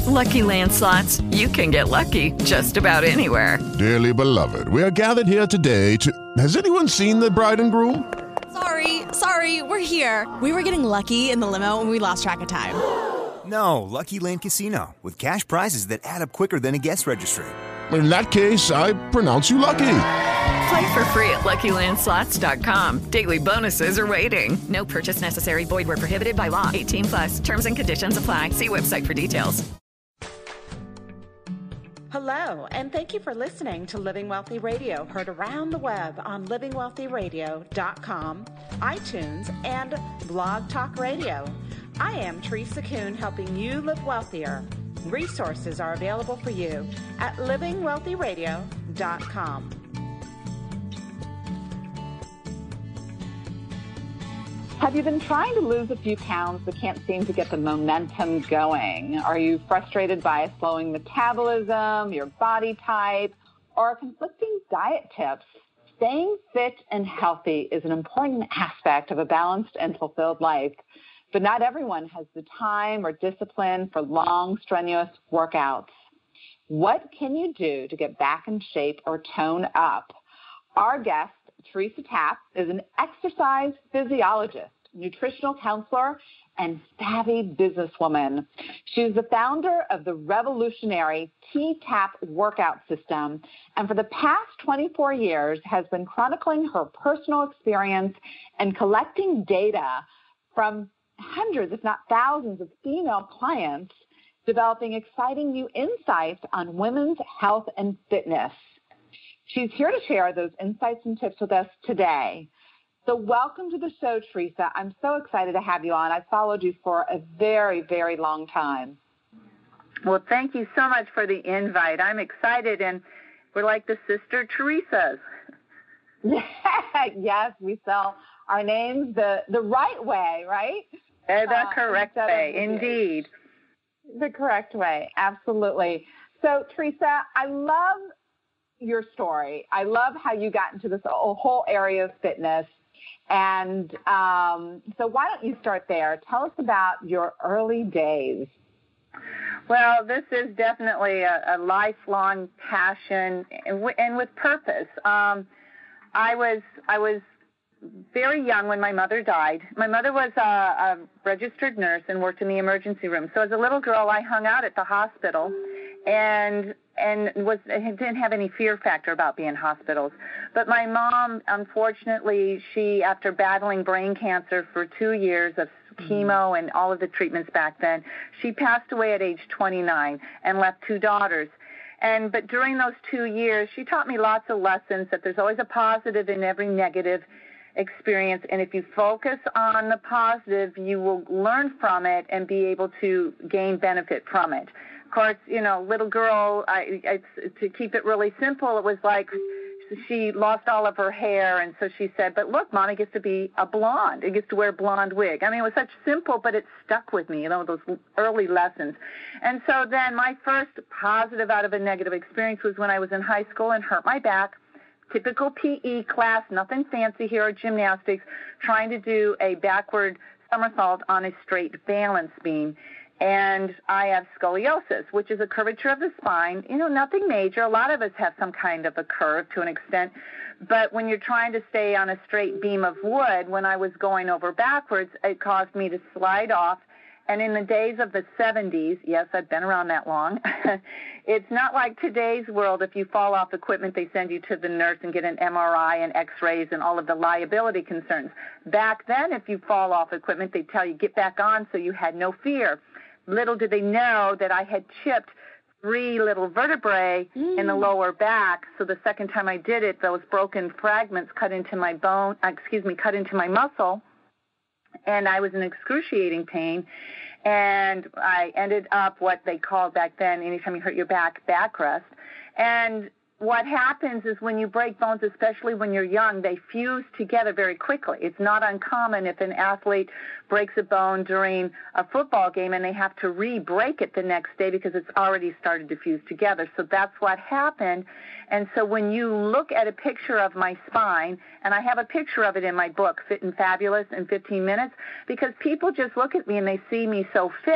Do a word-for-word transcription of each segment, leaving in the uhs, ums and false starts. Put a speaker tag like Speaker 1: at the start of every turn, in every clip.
Speaker 1: Lucky Land Slots, you can get lucky just about anywhere.
Speaker 2: Dearly beloved, we are gathered here today to... Has anyone seen the bride and groom?
Speaker 3: Sorry, sorry, we're here. We were getting lucky in the limo and we lost track of time.
Speaker 4: No, Lucky Land Casino, with cash prizes that add up quicker than a guest registry.
Speaker 2: In that case, I pronounce you lucky.
Speaker 1: Play for free at Lucky Land Slots dot com. Daily bonuses are waiting. No purchase necessary. Void where prohibited by law. eighteen plus. Terms and conditions apply. See website for details.
Speaker 5: Hello, and thank you for listening to Living Wealthy Radio, heard around the web on living wealthy radio dot com, iTunes, and Blog Talk Radio. I am Teresa Kuhn, helping you live wealthier. Resources are available for you at living wealthy radio dot com.
Speaker 6: Have you been trying to lose a few pounds but can't seem to get the momentum going? Are you frustrated by a slowing metabolism, your body type, or conflicting diet tips? Staying fit and healthy is an important aspect of a balanced and fulfilled life, but not everyone has the time or discipline for long, strenuous workouts. What can you do to get back in shape or tone up? Our guest, Teresa Tapp, is an exercise physiologist, nutritional counselor, and savvy businesswoman. She's the founder of the revolutionary T-Tap workout system, and for the past twenty-four years has been chronicling her personal experience and collecting data from hundreds, if not thousands, of female clients, developing exciting new insights on women's health and fitness. She's here to share those insights and tips with us today. So welcome to the show, Teresa. I'm so excited to have you on. I've followed you for a very, very long time.
Speaker 7: Well, thank you so much for the invite. I'm excited, and we're like the sister Teresas.
Speaker 6: Yes, we spell our names the, the right way, right?
Speaker 7: Uh, the uh, correct way, indeed.
Speaker 6: The correct way, absolutely. So, Teresa, I love your story. I love how you got into this whole area of fitness. And um, so why don't you start there? Tell us about your early days.
Speaker 7: Well, this is definitely a, a lifelong passion and, w- and with purpose. Um, I was I was very young when my mother died. My mother was a, a registered nurse and worked in the emergency room. So as a little girl, I hung out at the hospital and and was didn't have any fear factor about being in hospitals. But my mom, unfortunately, she, after battling brain cancer for two years of chemo and all of the treatments back then, she passed away at age twenty-nine and left two daughters. And but during those two years, she taught me lots of lessons, that there's always a positive in every negative experience, and if you focus on the positive, you will learn from it and be able to gain benefit from it. Of course, you know, little girl, I, I, to keep it really simple, it was like she lost all of her hair, and so she said, but look, Mommy gets to be a blonde. It gets to wear a blonde wig. I mean, it was such simple, but it stuck with me, you know, those early lessons. And so then my first positive out of a negative experience was when I was in high school and hurt my back. Typical P E class, nothing fancy here, or gymnastics, trying to do a backward somersault on a straight balance beam. And I have scoliosis, which is a curvature of the spine. You know, nothing major. A lot of us have some kind of a curve to an extent. But when you're trying to stay on a straight beam of wood, when I was going over backwards, it caused me to slide off. And in the days of the seventies, yes, I've been around that long, it's not like today's world. If you fall off equipment, they send you to the nurse and get an M R I and x-rays and all of the liability concerns. Back then, if you fall off equipment, they tell you get back on so you had no fear. Little did they know that I had chipped three little vertebrae mm. in the lower back. So the second time I did it, those broken fragments cut into my bone, excuse me, cut into my muscle. And I was in excruciating pain, and I ended up what they called back then, anytime you hurt your back, back rest. And what happens is when you break bones, especially when you're young, they fuse together very quickly. It's not uncommon if an athlete breaks a bone during a football game and they have to re-break it the next day because it's already started to fuse together. So that's what happened. And so when you look at a picture of my spine, and I have a picture of it in my book, Fit and Fabulous in fifteen minutes, because people just look at me and they see me so fit,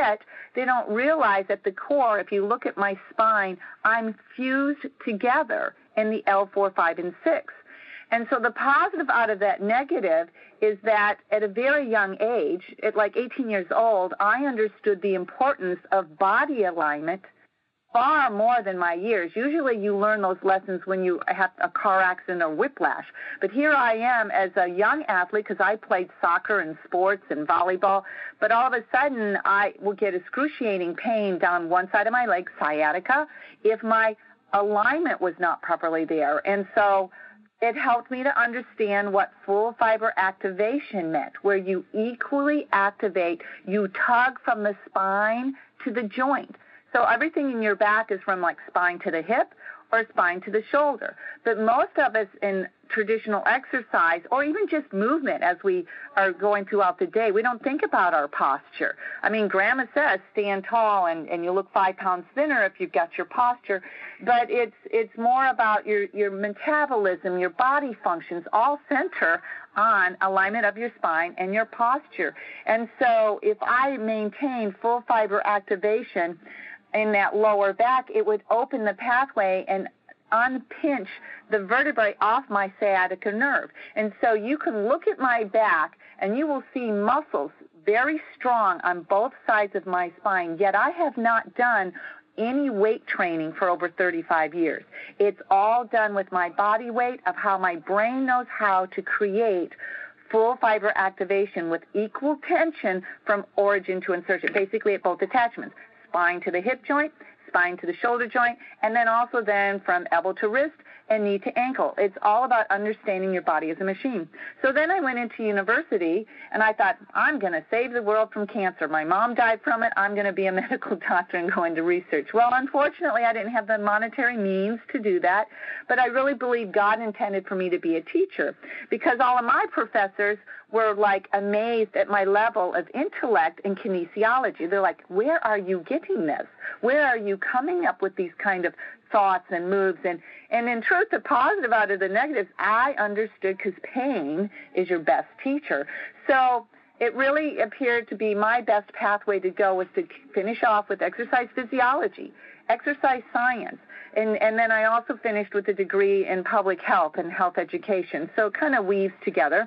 Speaker 7: they don't realize at the core, if you look at my spine, I'm fused together in the L four, five, and six. And so the positive out of that negative is that at a very young age, at like eighteen years old, I understood the importance of body alignment far more than my years. Usually you learn those lessons when you have a car accident or whiplash. But here I am as a young athlete, because I played soccer and sports and volleyball, but all of a sudden I will get excruciating pain down one side of my leg, sciatica, if my alignment was not properly there. And so it helped me to understand what full fiber activation meant, where you equally activate, you tug from the spine to the joint. So everything in your back is from like spine to the hip or spine to the shoulder. But most of us in traditional exercise or even just movement as we are going throughout the day, we don't think about our posture. I mean, Grandma says stand tall and, and you look five pounds thinner if you've got your posture. But it's it's more about your, your metabolism, your body functions all center on alignment of your spine and your posture. And so if I maintain full fiber activation in that lower back, it would open the pathway and unpinch the vertebrae off my sciatica nerve. And so you can look at my back and you will see muscles very strong on both sides of my spine, yet I have not done any weight training for over thirty-five years. It's all done with my body weight of how my brain knows how to create full fiber activation with equal tension from origin to insertion, basically at both attachments. Spine to the hip joint, spine to the shoulder joint, and then also then from elbow to wrist and knee to ankle. It's all about understanding your body as a machine. So then I went into university, and I thought, I'm going to save the world from cancer. My mom died from it. I'm going to be a medical doctor and go into research. Well, unfortunately, I didn't have the monetary means to do that, but I really believe God intended for me to be a teacher because all of my professors were like amazed at my level of intellect and kinesiology. They're like, where are you getting this? Where are you coming up with these kind of thoughts and moves? And, and in truth, the positive out of the negatives, I understood because pain is your best teacher. So it really appeared to be my best pathway to go was to finish off with exercise physiology, exercise science. And, and then I also finished with a degree in public health and health education. So it kind of weaves together.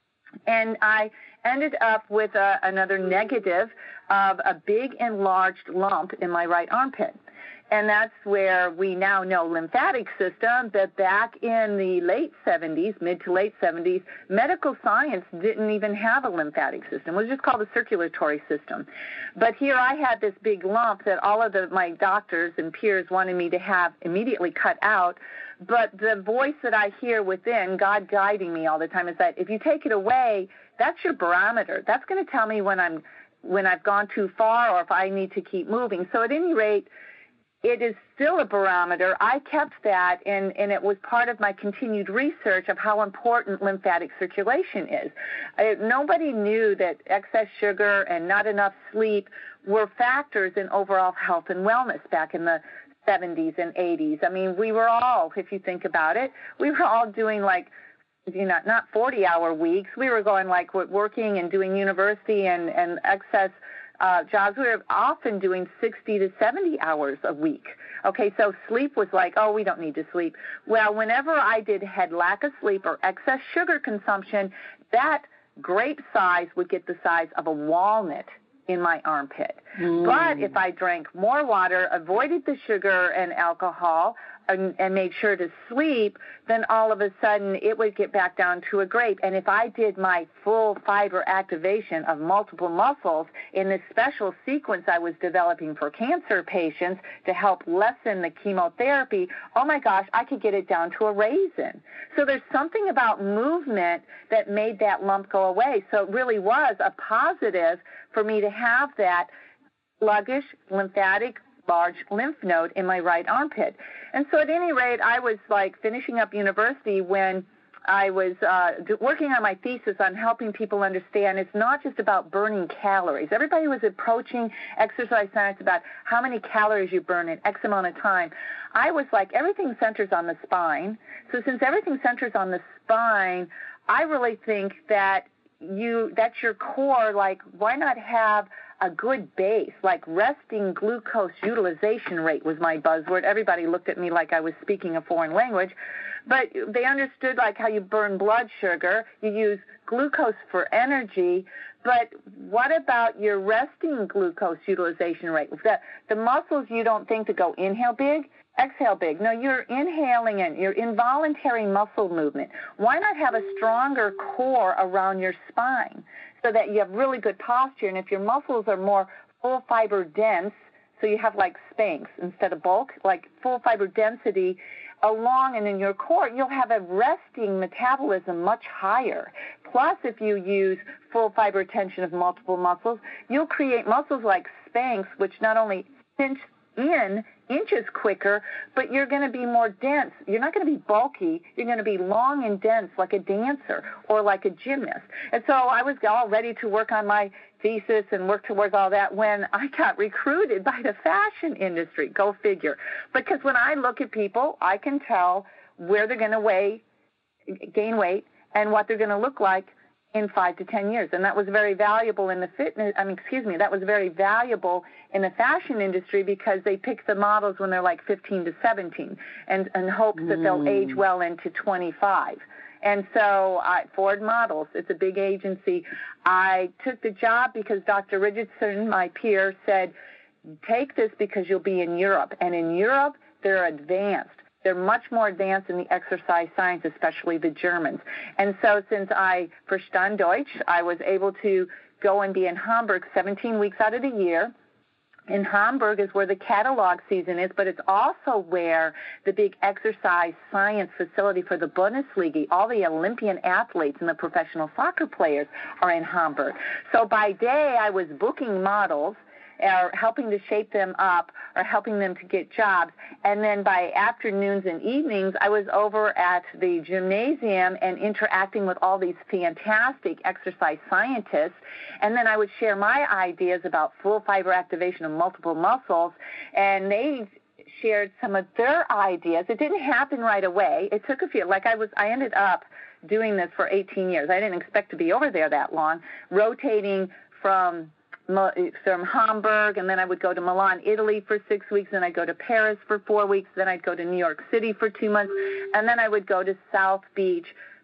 Speaker 7: And I ended up with a, another negative of a big enlarged lump in my right armpit. And that's where we now know lymphatic system, but back in the late seventies, mid to late seventies, medical science didn't even have a lymphatic system. It was just called a circulatory system. But here I had this big lump that all of the, my doctors and peers wanted me to have immediately cut out. But the voice that I hear within, God guiding me all the time, is that if you take it away, that's your barometer. That's going to tell me when I'm when I've gone too far or if I need to keep moving. So at any rate, it is still a barometer. I kept that, and, and it was part of my continued research of how important lymphatic circulation is. I, nobody knew that excess sugar and not enough sleep were factors in overall health and wellness back in the seventies and eighties. I mean, we were all, if you think about it, we were all doing like, you know, not forty-hour weeks. We were going like working and doing university and, and excess Uh, jobs. We were often doing sixty to seventy hours a week. Okay, so sleep was like, oh, we don't need to sleep. Well, whenever I did had lack of sleep or excess sugar consumption, that grape size would get the size of a walnut in my armpit. Mm. But if I drank more water, avoided the sugar and alcohol, and, and made sure to sleep, then all of a sudden it would get back down to a grape. And if I did my full fiber activation of multiple muscles in this special sequence I was developing for cancer patients to help lessen the chemotherapy, oh my gosh, I could get it down to a raisin. So there's something about movement that made that lump go away. So it really was a positive for me to have that sluggish, lymphatic, large lymph node in my right armpit. And so at any rate, I was like finishing up university when I was uh, working on my thesis on helping people understand it's not just about burning calories. Everybody was approaching exercise science about how many calories you burn in X amount of time. I was like, everything centers on the spine. So since everything centers on the spine, I really think that you that's your core. Like, why not have a good base, like resting glucose utilization rate was my buzzword. Everybody looked at me like I was speaking a foreign language, but they understood like how you burn blood sugar, you use glucose for energy, but what about your resting glucose utilization rate? The, the muscles you don't think to go inhale big, exhale big. No, you're inhaling in, your involuntary muscle movement. Why not have a stronger core around your spine so that you have really good posture? And if your muscles are more full fiber dense, so you have like Spanx instead of bulk, like full fiber density along and in your core, you'll have a resting metabolism much higher. Plus, if you use full fiber tension of multiple muscles, you'll create muscles like Spanx, which not only cinch in inches quicker, but you're going to be more dense. You're not going to be bulky. You're going to be long and dense like a dancer or like a gymnast. And so I was all ready to work on my thesis and work towards all that when I got recruited by the fashion industry. Go figure. Because when I look at people, I can tell where they're going to weigh, gain weight, and what they're going to look like in five to ten years. And that was very valuable in the fitness, I mean, excuse me, that was very valuable in the fashion industry because they pick the models when they're like fifteen to seventeen and, and hopes mm. that they'll age well into twenty-five. And so uh, Ford Models, it's a big agency. I took the job because Doctor Richardson, my peer, said, take this because you'll be in Europe. And in Europe, they're advanced. They're much more advanced in the exercise science, especially the Germans. And so since I verstand Deutsch, I was able to go and be in Hamburg seventeen weeks out of the year. In Hamburg is where the catalog season is, but it's also where the big exercise science facility for the Bundesliga, all the Olympian athletes and the professional soccer players are in Hamburg. So by day, I was booking models, or helping to shape them up, or helping them to get jobs. And then by afternoons and evenings, I was over at the gymnasium and interacting with all these fantastic exercise scientists. And then I would share my ideas about full fiber activation of multiple muscles, and they shared some of their ideas. It didn't happen right away. It took a few, like I was, I ended up doing this for eighteen years. I didn't expect to be over there that long, rotating from from Hamburg, and then I would go to Milan, Italy for six weeks, then I'd go to Paris for four weeks, then I'd go to New York City for two months, and then I would go to South Beach,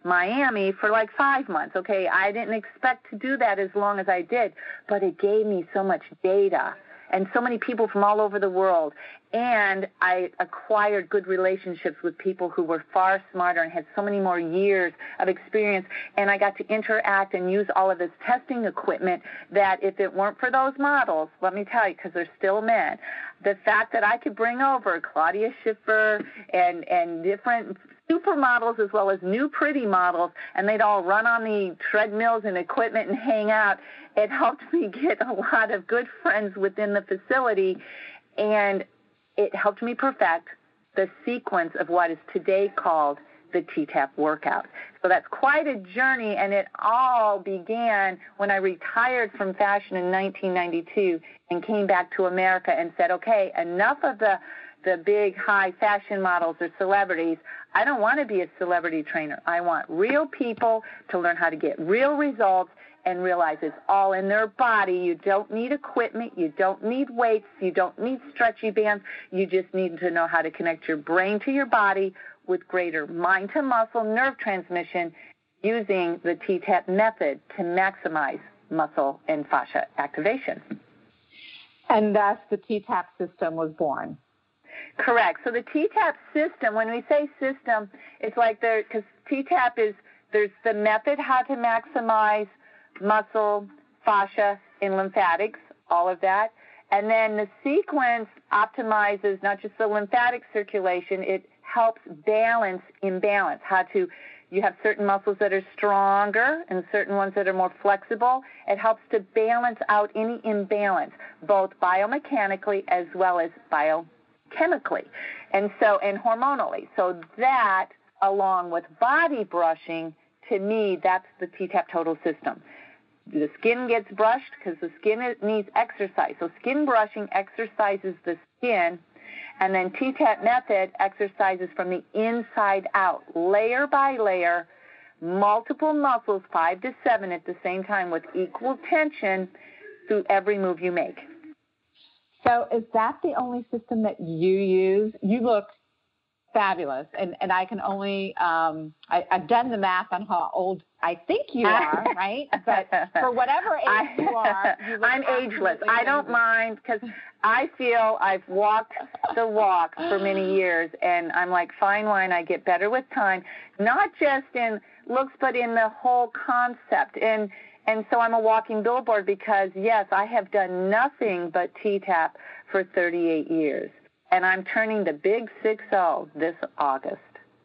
Speaker 7: Miami for like five months. Okay, I didn't expect to do that as long as I did, but it gave me so much data and so many people from all over the world. And I acquired good relationships with people who were far smarter and had so many more years of experience. And I got to interact and use all of this testing equipment that if it weren't for those models, let me tell you, because they're still men, the fact that I could bring over Claudia Schiffer and, and different supermodels as well as new pretty models, and they'd all run on the treadmills and equipment and hang out, it helped me get a lot of good friends within the facility, and it helped me perfect the sequence of what is today called the T TAP workout. So that's quite a journey, and it all began when I retired from fashion in nineteen ninety-two and came back to America and said, okay, enough of the the big high fashion models or celebrities. I don't want to be a celebrity trainer. I want real people to learn how to get real results and realize it's all in their body. You don't need equipment. You don't need weights. You don't need stretchy bands. You just need to know how to connect your brain to your body with greater mind-to-muscle nerve transmission using the T TAP method to maximize muscle and fascia activation.
Speaker 6: And thus the T TAP system was born.
Speaker 7: Correct. So the T TAP system, when we say system, it's like there, because T TAP is, there's the method how to maximize muscle, fascia, and lymphatics, all of that. And then the sequence optimizes not just the lymphatic circulation, it helps balance imbalance, how to, you have certain muscles that are stronger and certain ones that are more flexible. It helps to balance out any imbalance, both biomechanically as well as biochemically, and so, and hormonally. So that, along with body brushing, to me, that's the T TAP total system. The skin gets brushed because the skin needs exercise. So skin brushing exercises the skin, and then T TAP method exercises from the inside out, layer by layer, multiple muscles, five to seven at the same time with equal tension, through every move you make.
Speaker 6: So is that the only system that you use? You look fabulous, and, and I can only, um, I, I've done the math on how old I think you are, right? But for whatever age
Speaker 7: I,
Speaker 6: you are, you look
Speaker 7: I'm ageless. I don't mind because I feel I've walked the walk for many years, and I'm like fine wine. I get better with time, not just in looks, but in the whole concept. And and so I'm a walking billboard because, yes, I have done nothing but T-TAP for thirty-eight years, and I'm turning the big six oh this August.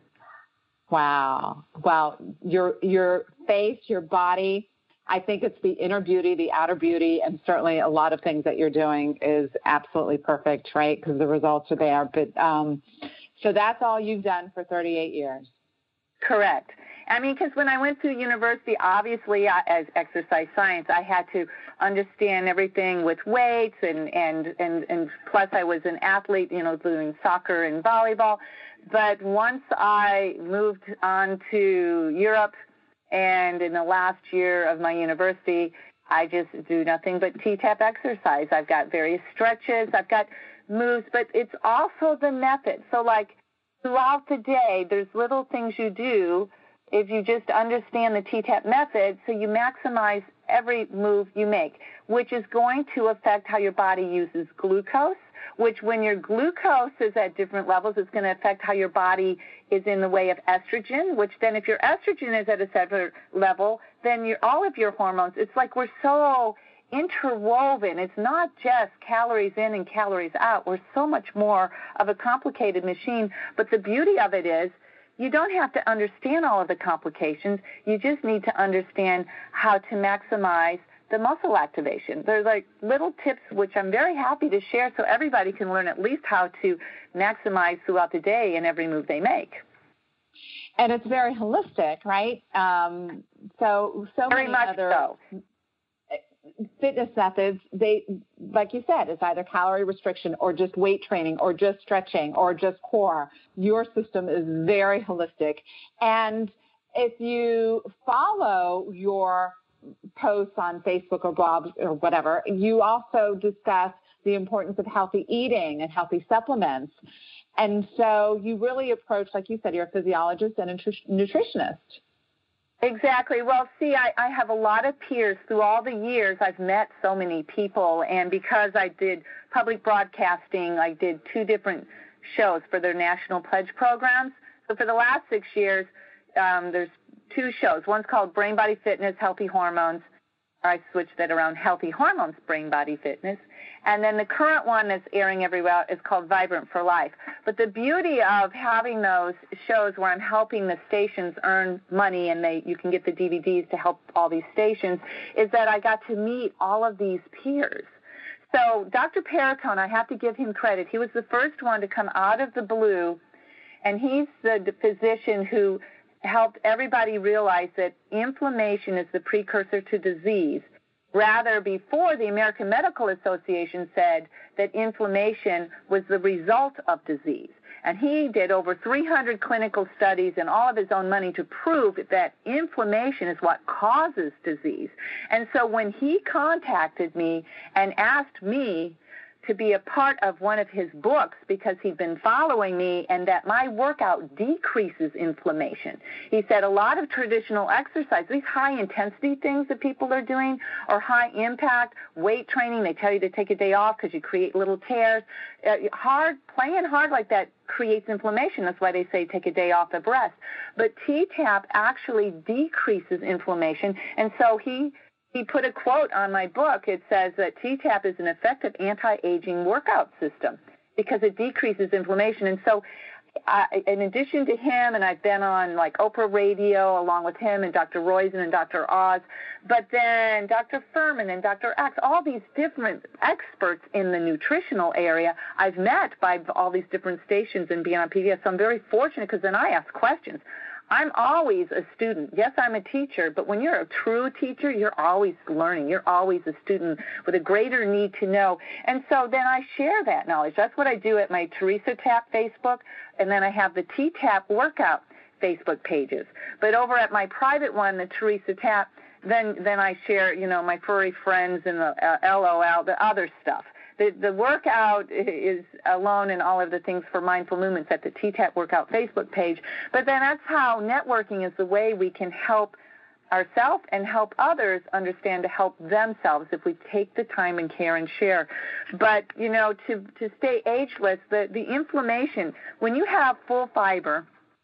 Speaker 6: Wow. Well, your your face, your body, I think it's the inner beauty, the outer beauty, and certainly a lot of things that you're doing is absolutely perfect, right? Because the results are there. But um, so that's all you've done for thirty-eight years.
Speaker 7: Correct. I mean, because when I went through university, obviously, I, as exercise science, I had to understand everything with weights, and, and, and, and plus I was an athlete, you know, doing soccer and volleyball. But once I moved on to Europe, and in the last year of my university, I just do nothing but T-TAP exercise. I've got various stretches, I've got moves, but it's also the method. So, like, throughout the day, there's little things you do if you just understand the T-TAP method, so you maximize every move you make, which is going to affect how your body uses glucose, which when your glucose is at different levels, it's going to affect how your body is in the way of estrogen, which then if your estrogen is at a certain level, then your, all of your hormones, it's like we're so interwoven. It's not just calories in and calories out. We're so much more of a complicated machine. But the beauty of it is you don't have to understand all of the complications. You just need to understand how to maximize the muscle activation. There's like little tips which I'm very happy to share so everybody can learn at least how to maximize throughout the day in every move they make.
Speaker 6: And it's very holistic, right? Um, so so
Speaker 7: very
Speaker 6: many
Speaker 7: much
Speaker 6: other
Speaker 7: so.
Speaker 6: fitness methods, they, like you said, it's either calorie restriction or just weight training or just stretching or just core. Your system is very holistic. And if you follow your posts on Facebook or blogs or whatever, you also discuss the importance of healthy eating and healthy supplements. And so you really approach, like you said, you're a physiologist and a nutritionist.
Speaker 7: Exactly. Well, see, I, I have a lot of peers. Through all the years, I've met so many people, and because I did public broadcasting, I did two different shows for their National Pledge programs. So for the last six years, um, there's two shows. One's called Brain Body Fitness, Healthy Hormones. I switched that around, Healthy Hormones, Brain Body Fitness. And then the current one that's airing everywhere is called Vibrant for Life. But the beauty of having those shows where I'm helping the stations earn money and they you can get the D V Ds to help all these stations is that I got to meet all of these peers. So Doctor Paratone, I have to give him credit. He was the first one to come out of the blue, and he's the physician who helped everybody realize that inflammation is the precursor to disease. Rather, before, the American Medical Association said that inflammation was the result of disease. And he did over three hundred clinical studies and all of his own money to prove that inflammation is what causes disease. And so when he contacted me and asked me to be a part of one of his books because he'd been following me and that my workout decreases inflammation. He said a lot of traditional exercise, these high-intensity things that people are doing or high-impact weight training, they tell you to take a day off because you create little tears. Uh, hard, playing hard like that creates inflammation. That's why they say take a day off the breast. But T-TAP actually decreases inflammation, and so he He put a quote on my book. It says that T-TAP is an effective anti-aging workout system because it decreases inflammation. And so I, in addition to him, and I've been on like Oprah Radio along with him and Doctor Roizen and Doctor Oz, but then Doctor Furman and Doctor Axe, all these different experts in the nutritional area I've met by all these different stations and being on P B S. So I'm very fortunate because then I ask questions. I'm always a student. Yes, I'm a teacher, but when you're a true teacher, you're always learning. You're always a student with a greater need to know. And so then I share that knowledge. That's what I do at my Teresa Tap Facebook, and then I have the T-TAP workout Facebook pages. But over at my private one, the Teresa Tap, then then I share, you know, my furry friends and the uh, LOL, the other stuff. The the workout is alone and all of the things for mindful movements at the T TAP Workout Facebook page. But then that's how networking is the way we can help ourselves and help others understand to help themselves if we take the time and care and share. But, you know, to, to stay ageless, the, the inflammation, when you have full fiber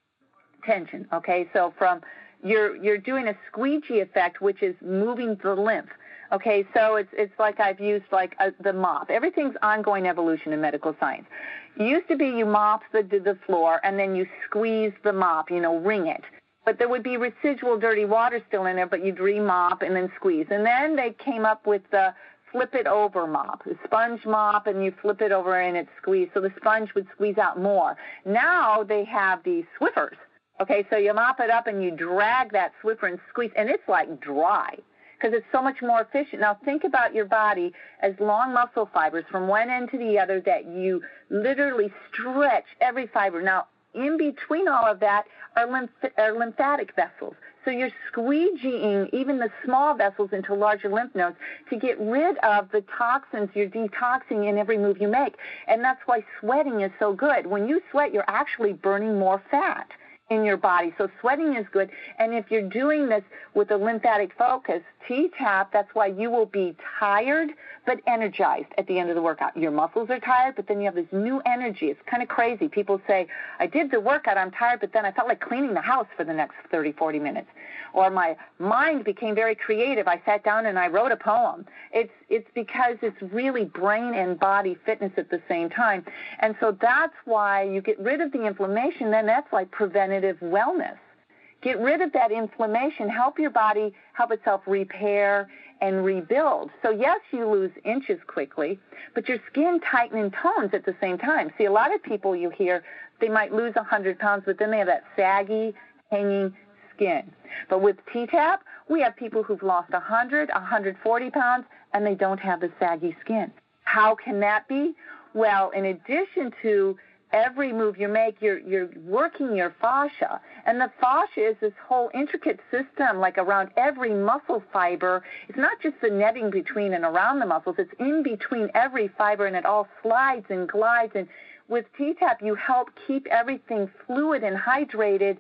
Speaker 7: tension, okay, so from you're you're doing a squeegee effect, which is moving the lymph. Okay, so it's it's like I've used like a, the mop. Everything's ongoing evolution in medical science. It used to be you mop the the floor and then you squeeze the mop, you know, wring it. But there would be residual dirty water still in there, but you'd re-mop and then squeeze. And then they came up with the flip it over mop, the sponge mop, and you flip it over and it's squeezed, so the sponge would squeeze out more. Now they have these Swiffers. Okay, so you mop it up and you drag that Swiffer and squeeze, and it's like dry because it's so much more efficient. Now think about your body as long muscle fibers from one end to the other that you literally stretch every fiber. Now, in between all of that are, lymph- are lymphatic vessels. So you're squeegeeing even the small vessels into larger lymph nodes to get rid of the toxins you're detoxing in every move you make. And that's why sweating is so good. When you sweat, you're actually burning more fat in your body. So sweating is good. And if you're doing this with a lymphatic focus, T TAP, that's why you will be tired but energized at the end of the workout. Your muscles are tired, but then you have this new energy. It's kind of crazy. People say, I did the workout, I'm tired, but then I felt like cleaning the house for the next thirty, forty minutes. Or my mind became very creative. I sat down and I wrote a poem. It's it's because it's really brain and body fitness at the same time. And so that's why you get rid of the inflammation, then that's like preventative wellness. Get rid of that inflammation, help your body help itself repair and rebuild. So yes, you lose inches quickly, but your skin tightens and tones at the same time. See, a lot of people you hear, they might lose one hundred pounds, but then they have that saggy, hanging skin. But with T TAP, we have people who've lost one hundred, one hundred forty pounds, and they don't have the saggy skin. How can that be? Well, in addition to every move you make, you're you're working your fascia. And the fascia is this whole intricate system, like around every muscle fiber. It's not just the netting between and around the muscles. It's in between every fiber, and it all slides and glides. And with T TAP, you help keep everything fluid and hydrated.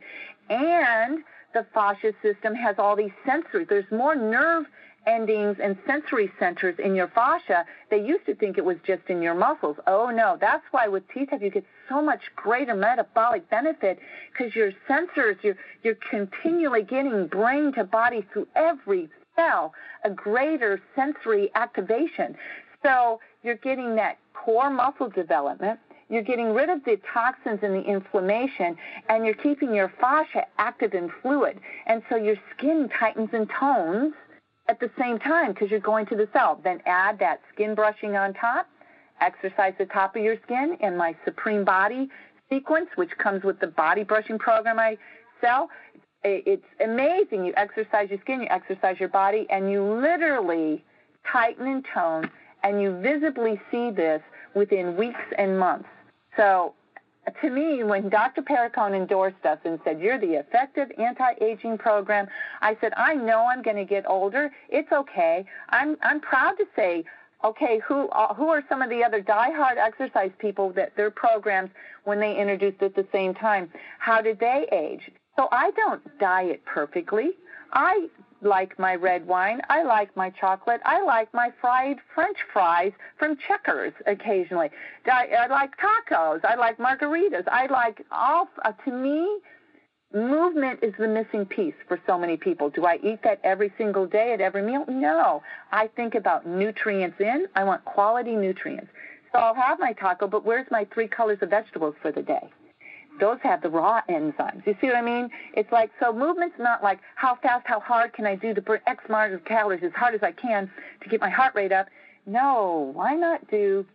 Speaker 7: And the fascia system has all these sensors. There's more nerve endings and sensory centers in your fascia. They used to think it was just in your muscles. Oh, no. That's why with T TAP you get so much greater metabolic benefit because your sensors, you're, you're continually getting brain to body through every cell, a greater sensory activation. So you're getting that core muscle development. You're getting rid of the toxins and the inflammation, and you're keeping your fascia active and fluid. And so your skin tightens and tones at the same time because you're going to the cell. Then add that skin brushing on top, exercise the top of your skin in my Supreme Body sequence, which comes with the body brushing program I sell. It's amazing. You exercise your skin, you exercise your body, and you literally tighten and tone, and you visibly see this within weeks and months. So to me, when Doctor Perricone endorsed us and said, you're the effective anti-aging program, I said, I know I'm going to get older. It's okay. I'm I'm proud to say, okay, who uh, who are some of the other diehard exercise people that their programs, when they introduced it at the same time, how did they age? So I don't diet perfectly. I like my red wine. I like my chocolate. I like my fried French fries from Checkers occasionally. I, I like tacos. I like margaritas. I like all, uh, to me, movement is the missing piece for so many people. Do I eat that every single day at every meal? No. I think about nutrients in. I want quality nutrients. So I'll have my taco, but where's my three colors of vegetables for the day? Those have the raw enzymes. You see what I mean? It's like, so movement's not like how fast, how hard can I do to burn X amount of calories as hard as I can to get my heart rate up. No, why not do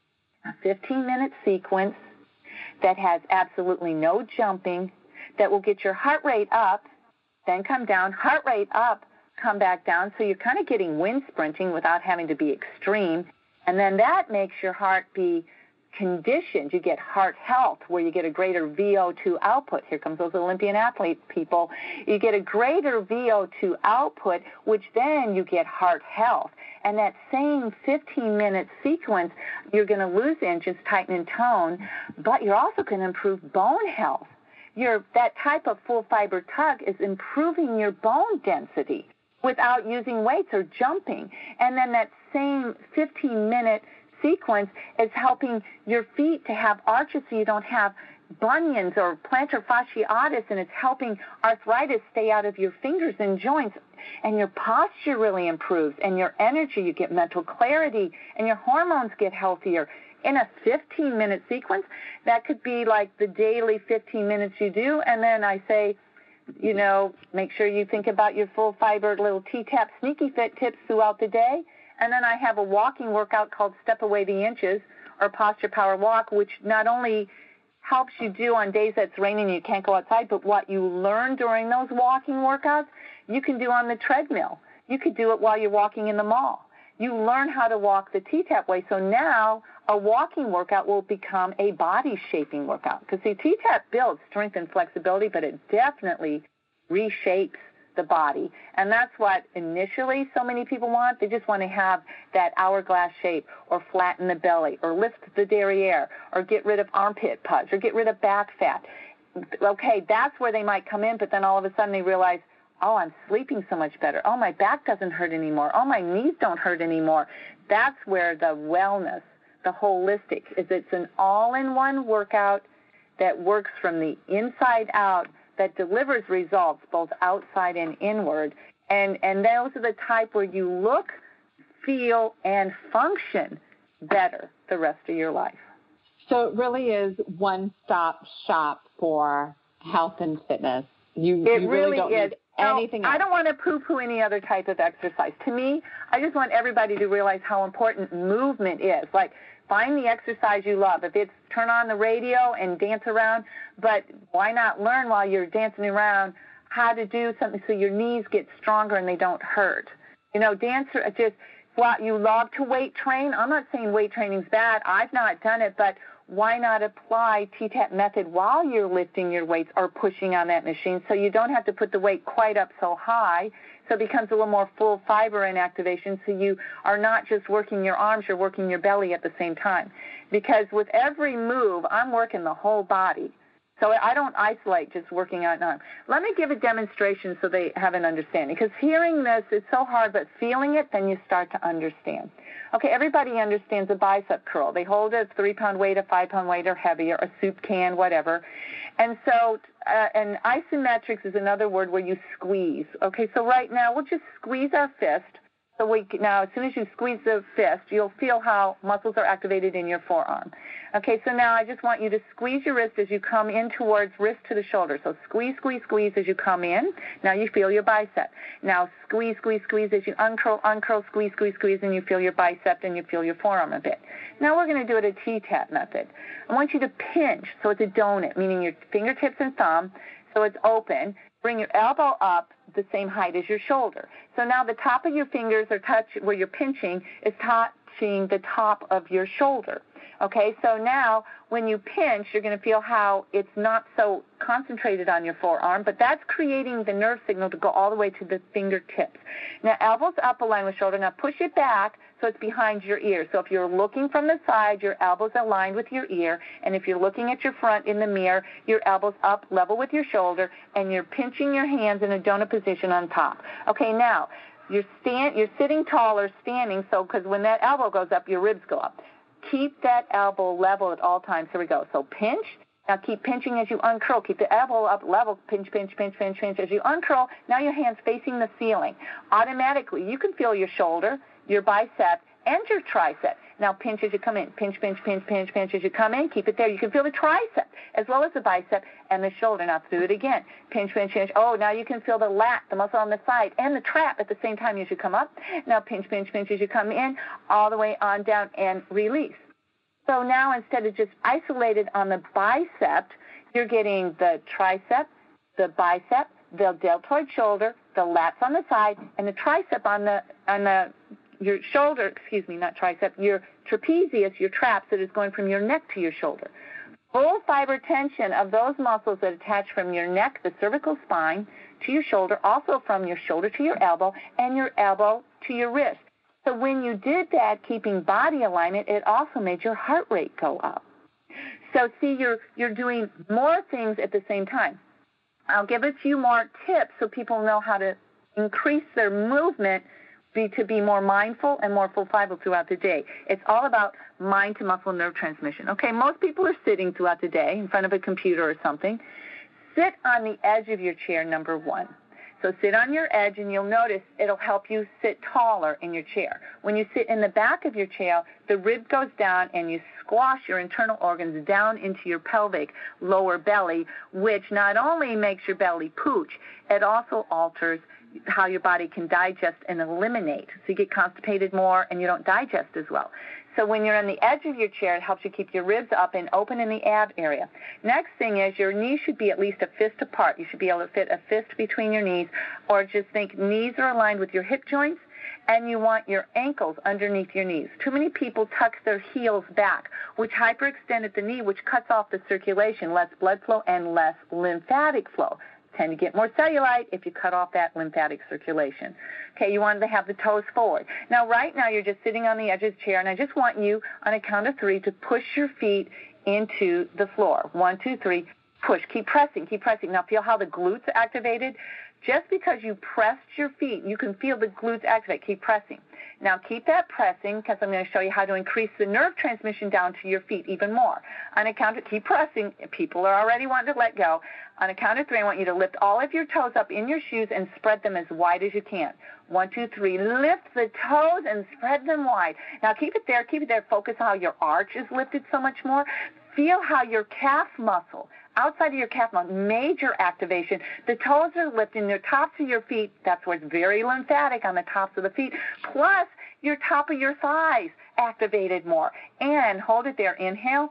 Speaker 7: a fifteen-minute sequence that has absolutely no jumping, that will get your heart rate up, then come down, heart rate up, come back down, so you're kind of getting wind sprinting without having to be extreme, and then that makes your heart be conditioned. You get heart health, where you get a greater V O two output. Here comes those Olympian athlete people. You get a greater V O two output, which then you get heart health. And that same fifteen-minute sequence, you're going to lose inches, tighten and tone, but you're also going to improve bone health. Your, that type of full fiber tug is improving your bone density without using weights or jumping. And then that same fifteen-minute sequence is helping your feet to have arches so you don't have bunions or plantar fasciitis, and it's helping arthritis stay out of your fingers and joints, and your posture really improves, and your energy, you get mental clarity, and your hormones get healthier. In a fifteen-minute sequence, that could be like the daily fifteen minutes you do, and then I say, you know, make sure you think about your full fiber little T-tap sneaky fit tips throughout the day. And then I have a walking workout called Step Away the Inches, or Posture Power Walk, which not only helps you do on days that it's raining and you can't go outside, but what you learn during those walking workouts, you can do on the treadmill. You could do it while you're walking in the mall. You learn how to walk the T-tap way. So now a walking workout will become a body-shaping workout. Because, see, T-tap builds strength and flexibility, but it definitely reshapes the body. And that's what initially so many people want. They just want to have that hourglass shape, or flatten the belly, or lift the derriere, or get rid of armpit pudge, or get rid of back fat. Okay, that's where they might come in, but then all of a sudden they realize, oh, I'm sleeping so much better. Oh, my back doesn't hurt anymore. Oh, my knees don't hurt anymore. That's where the wellness, the holistic, is it's an all-in-one workout that works from the inside out, that delivers results both outside and inward. And, and those are the type where you look, feel, and function better the rest of your life.
Speaker 6: So it really is one-stop shop for health and fitness. You,
Speaker 7: it
Speaker 6: you
Speaker 7: really,
Speaker 6: really don't
Speaker 7: is.
Speaker 6: need anything
Speaker 7: no,
Speaker 6: else.
Speaker 7: I don't want to poo-poo any other type of exercise. To me, I just want everybody to realize how important movement is. Like, find the exercise you love. If it's turn on the radio and dance around, but why not learn while you're dancing around how to do something so your knees get stronger and they don't hurt? You know, dance just what you love to weight train. I'm not saying weight training's bad. I've not done it, but why not apply T-tap method while you're lifting your weights or pushing on that machine, so you don't have to put the weight quite up so high, so it becomes a little more full fiber in activation, so you are not just working your arms, you're working your belly at the same time. Because with every move, I'm working the whole body. So I don't isolate just working out an arm. Let me give a demonstration so they have an understanding. Because hearing this is so hard, but feeling it, then you start to understand. Okay, everybody understands a bicep curl. They hold a three-pound weight, a five-pound weight, or heavier, a soup can, whatever. And so, uh, and isometrics is another word where you squeeze. Okay, so right now we'll just squeeze our fist. So we, now, as soon as you squeeze the fist, you'll feel how muscles are activated in your forearm. Okay, so now I just want you to squeeze your wrist as you come in towards wrist to the shoulder. So squeeze, squeeze, squeeze as you come in. Now you feel your bicep. Now squeeze, squeeze, squeeze as you uncurl, uncurl, squeeze, squeeze, squeeze, and you feel your bicep and you feel your forearm a bit. Now we're going to do it a T-tap method. I want you to pinch, so it's a donut, meaning your fingertips and thumb, so it's open. Bring your elbow up the same height as your shoulder. So now the top of your fingers are touch where you're pinching is touching the top of your shoulder. Okay, so now when you pinch, you're going to feel how it's not so concentrated on your forearm, but that's creating the nerve signal to go all the way to the fingertips. Now elbows up aligned with shoulder. Now push it back so it's behind your ear. So if you're looking from the side, your elbows aligned with your ear, and if you're looking at your front in the mirror, your elbows up level with your shoulder, and you're pinching your hands in a donut position on top. Okay, now you're stand, you're sitting tall or standing, so because when that elbow goes up, your ribs go up. Keep that elbow level at all times. Here we go. So pinch. Now keep pinching as you uncurl. Keep the elbow up level. Pinch, pinch, pinch, pinch, pinch. As you uncurl, now your hand's facing the ceiling. Automatically, you can feel your shoulder, your bicep, and your tricep. Now pinch as you come in. Pinch, pinch, pinch, pinch, pinch as you come in. Keep it there. You can feel the tricep as well as the bicep and the shoulder. Now do it again. Pinch, pinch, pinch. Oh, now you can feel the lat, the muscle on the side, and the trap at the same time as you come up. Now pinch, pinch, pinch as you come in, all the way on down and release. So now instead of just isolated on the bicep, you're getting the tricep, the bicep, the deltoid shoulder, the lats on the side, and the tricep on the on the your shoulder, excuse me, not tricep, your trapezius, your traps that is going from your neck to your shoulder. Full fiber tension of those muscles that attach from your neck, the cervical spine, to your shoulder, also from your shoulder to your elbow, and your elbow to your wrist. So when you did that, keeping body alignment, it also made your heart rate go up. So see, you're you're doing more things at the same time. I'll give a few more tips so people know how to increase their movement be, to be more mindful and more full fiber throughout the day. It's all about mind to muscle nerve transmission. Okay, most people are sitting throughout the day in front of a computer or something. Sit on the edge of your chair, number one. So sit on your edge, and you'll notice it'll help you sit taller in your chair. When you sit in the back of your chair, the rib goes down, and you squash your internal organs down into your pelvic lower belly, which not only makes your belly pooch, it also alters how your body can digest and eliminate. So you get constipated more, and you don't digest as well. So when you're on the edge of your chair, it helps you keep your ribs up and open in the ab area. Next thing is your knees should be at least a fist apart. You should be able to fit a fist between your knees, or just think knees are aligned with your hip joints, and you want your ankles underneath your knees. Too many people tuck their heels back, which hyperextended the knee, which cuts off the circulation, less blood flow and less lymphatic flow. Tend to get more cellulite if you cut off that lymphatic circulation. Okay, you want to have the toes forward. Now, right now, you're just sitting on the edge of the chair, and I just want you, on a count of three, to push your feet into the floor. One, two, three, push. Keep pressing, keep pressing. Now, feel how the glutes are activated. Just because you pressed your feet, you can feel the glutes activate. Keep pressing. Now, keep that pressing, because I'm going to show you how to increase the nerve transmission down to your feet even more. On a count of, keep pressing. People are already wanting to let go. On a count of three, I want you to lift all of your toes up in your shoes and spread them as wide as you can. One, two, three. Lift the toes and spread them wide. Now, keep it there. Keep it there. Focus on how your arch is lifted so much more. Feel how your calf muscle, outside of your calf muscle, major activation. The toes are lifting, the tops of your feet, that's where it's very lymphatic on the tops of the feet, plus your top of your thighs activated more. And hold it there. Inhale,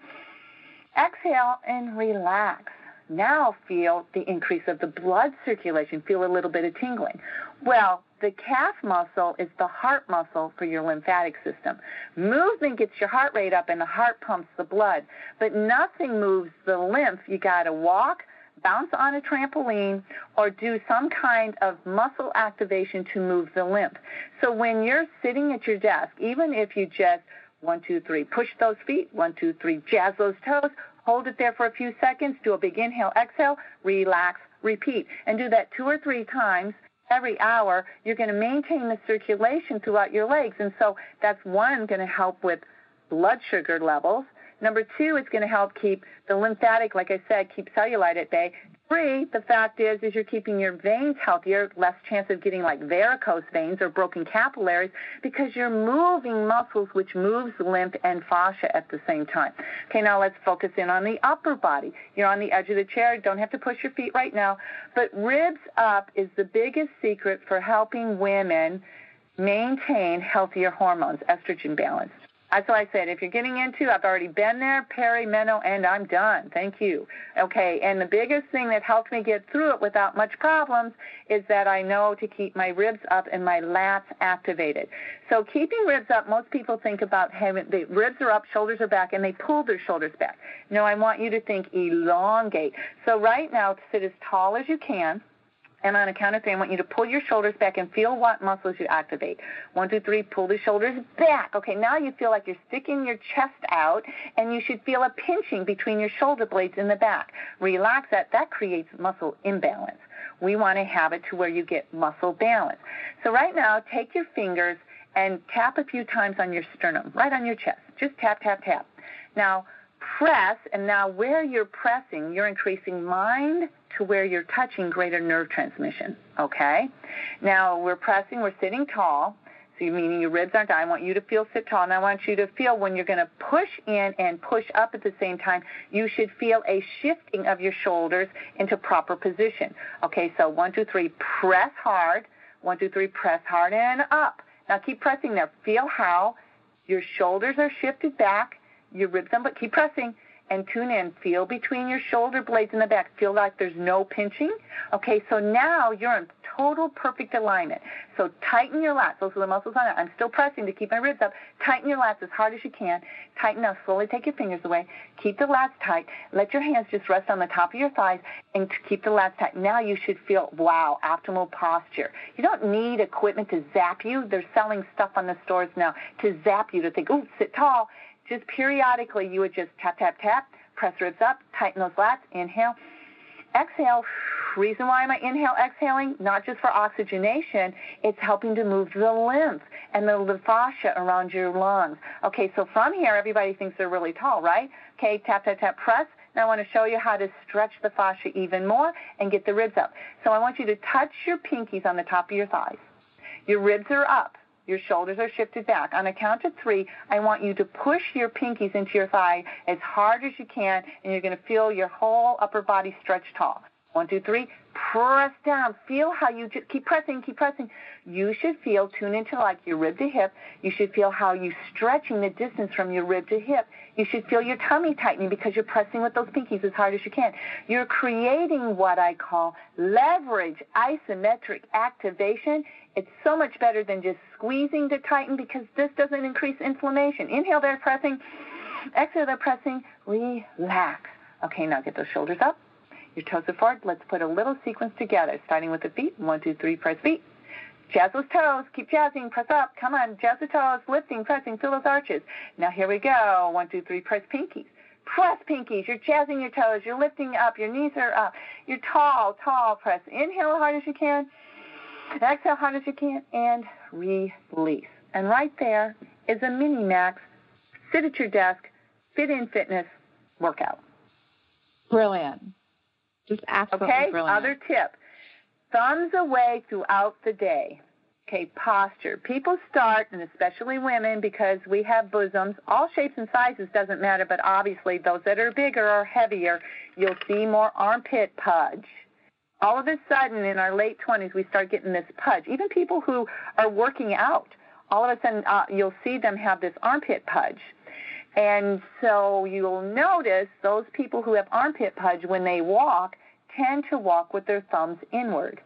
Speaker 7: exhale, and relax. Now feel the increase of the blood circulation. Feel a little bit of tingling. Well, the calf muscle is the heart muscle for your lymphatic system. Movement gets your heart rate up, and the heart pumps the blood. But nothing moves the lymph. You got to walk, bounce on a trampoline, or do some kind of muscle activation to move the lymph. So when you're sitting at your desk, even if you just, one, two, three, push those feet, one, two, three, jazz those toes, hold it there for a few seconds, do a big inhale, exhale, relax, repeat. And do that two or three times every hour. You're going to maintain the circulation throughout your legs. And so that's, one, going to help with blood sugar levels. Number two, it's going to help keep the lymphatic, like I said, keep cellulite at bay. Three, the fact is, is you're keeping your veins healthier, less chance of getting like varicose veins or broken capillaries, because you're moving muscles, which moves lymph and fascia at the same time. Okay, now let's focus in on the upper body. You're on the edge of the chair. Don't have to push your feet right now. But ribs up is the biggest secret for helping women maintain healthier hormones, estrogen balance. That's why I said, if you're getting into, I've already been there, perimeno, and I'm done. Thank you. Okay, and the biggest thing that helped me get through it without much problems is that I know to keep my ribs up and my lats activated. So keeping ribs up, most people think about having the ribs are up, shoulders are back, and they pull their shoulders back. No, I want you to think elongate. So right now, sit as tall as you can. And on a count of three, I want you to pull your shoulders back and feel what muscles you activate. One, two, three, pull the shoulders back. Okay, now you feel like you're sticking your chest out, and you should feel a pinching between your shoulder blades in the back. Relax that. That creates muscle imbalance. We want to have it to where you get muscle balance. So right now, take your fingers and tap a few times on your sternum, right on your chest. Just tap, tap, tap. Now, press, and now where you're pressing, you're increasing mind to where you're touching greater nerve transmission, okay? Now, we're pressing, we're sitting tall, so meaning your ribs aren't down. I want you to feel sit tall, and I want you to feel when you're going to push in and push up at the same time, you should feel a shifting of your shoulders into proper position. Okay, so one, two, three, press hard. One, two, three, press hard and up. Now, keep pressing there. Feel how your shoulders are shifted back, your ribs on, but keep pressing. And tune in. Feel between your shoulder blades in the back. Feel like there's no pinching. Okay, so now you're in total perfect alignment. So tighten your lats. Those are the muscles on it. I'm still pressing to keep my ribs up. Tighten your lats as hard as you can. Tighten now. Slowly take your fingers away. Keep the lats tight. Let your hands just rest on the top of your thighs and keep the lats tight. Now you should feel, wow, optimal posture. You don't need equipment to zap you. They're selling stuff on the stores now to zap you, to think, ooh, sit tall. Just periodically you would just tap, tap, tap, press ribs up, tighten those lats, inhale. Exhale. Reason why am I inhale, exhaling? Not just for oxygenation. It's helping to move the lymph and the, the fascia around your lungs. Okay, so from here, everybody thinks they're really tall, right? Okay, tap, tap, tap, press. Now I want to show you how to stretch the fascia even more and get the ribs up. So I want you to touch your pinkies on the top of your thighs. Your ribs are up. Your shoulders are shifted back. On a count of three, I want you to push your pinkies into your thigh as hard as you can, and you're going to feel your whole upper body stretch tall. One, two, three. Press down. Feel how you just keep pressing, keep pressing. You should feel, tune into like your rib to hip. You should feel how you're stretching the distance from your rib to hip. You should feel your tummy tightening because you're pressing with those pinkies as hard as you can. You're creating what I call leverage isometric activation. It's so much better than just squeezing to tighten because this doesn't increase inflammation. Inhale there, pressing. Exhale there, pressing. Relax. Okay, now get those shoulders up. Your toes are forward. Let's put a little sequence together, starting with the feet. One, two, three, press feet. Jazz those toes. Keep jazzing. Press up. Come on. Jazz the toes. Lifting, pressing. Feel those arches. Now here we go. One, two, three, press pinkies. Press pinkies. You're jazzing your toes. You're lifting up. Your knees are up. You're tall, tall. Press. Inhale as hard as you can. Exhale as hard as you can. And release. And right there is a mini max sit at your desk, fit in fitness workout.
Speaker 6: Brilliant. Just absolutely
Speaker 7: okay,
Speaker 6: brilliant.
Speaker 7: Other tip. Thumbs away throughout the day. Okay, posture. People start, and especially women, because we have bosoms. All shapes and sizes doesn't matter, but obviously those that are bigger or heavier, you'll see more armpit pudge. All of a sudden, in our late twenties, we start getting this pudge. Even people who are working out, all of a sudden uh, you'll see them have this armpit pudge. And so you'll notice those people who have armpit pudge, when they walk, tend to walk with their thumbs inward.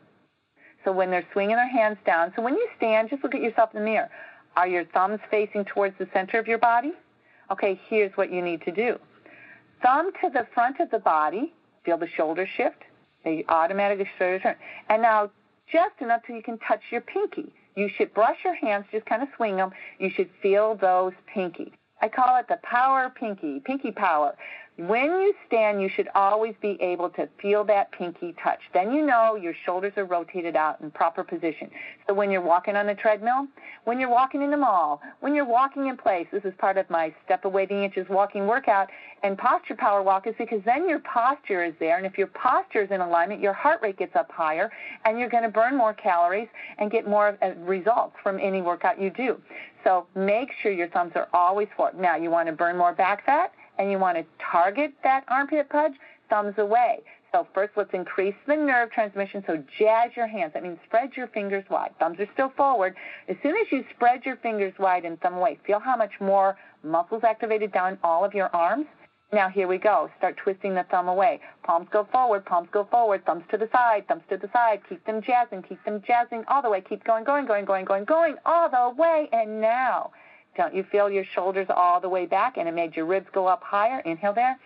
Speaker 7: So when they're swinging their hands down, so when you stand, just look at yourself in the mirror. Are your thumbs facing towards the center of your body? Okay, here's what you need to do. Thumb to the front of the body, feel the shoulder shift. They automatically shoulder turn. And now just enough so you can touch your pinky. You should brush your hands, just kind of swing them. You should feel those pinky. I call it the power pinky, pinky power. When you stand, you should always be able to feel that pinky touch. Then you know your shoulders are rotated out in proper position. So when you're walking on the treadmill, when you're walking in the mall, when you're walking in place, this is part of my Step Away the Inches walking workout, and posture power walk is because then your posture is there, and if your posture is in alignment, your heart rate gets up higher, and you're going to burn more calories and get more uh, results from any workout you do. So make sure your thumbs are always forward. Now, you want to burn more back fat, and you want to target that armpit pudge, thumbs away. So first, let's increase the nerve transmission. So jazz your hands. That means spread your fingers wide. Thumbs are still forward. As soon as you spread your fingers wide and thumb away, feel how much more muscles activated down all of your arms. Now here we go. Start twisting the thumb away. Palms go forward, palms go forward, thumbs to the side, thumbs to the side. Keep them jazzing, keep them jazzing all the way. Keep going, going, going, going, going, going all the way. And now, don't you feel your shoulders all the way back and it made your ribs go up higher? Inhale there.